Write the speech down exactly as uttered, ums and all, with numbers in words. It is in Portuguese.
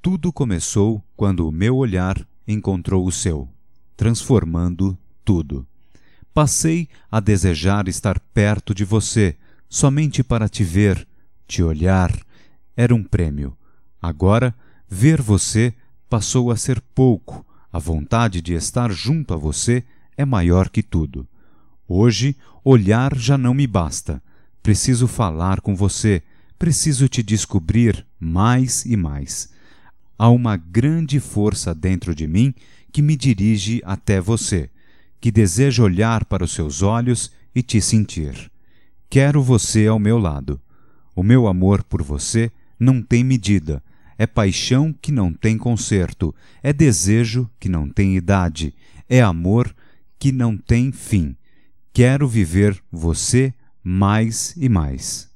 Tudo começou quando o meu olhar encontrou o seu, transformando tudo. Passei a desejar estar perto de você, somente para te ver, te olhar. Era um prêmio. Agora, ver você passou a ser pouco. A vontade de estar junto a você é maior que tudo. Hoje, olhar já não me basta. Preciso falar com você. Preciso te descobrir mais e mais. Há uma grande força dentro de mim que me dirige até você, que deseja olhar para os seus olhos e te sentir. Quero você ao meu lado. O meu amor por você não tem medida. É paixão que não tem conserto. É desejo que não tem idade. É amor que não tem fim. Quero viver você mais e mais.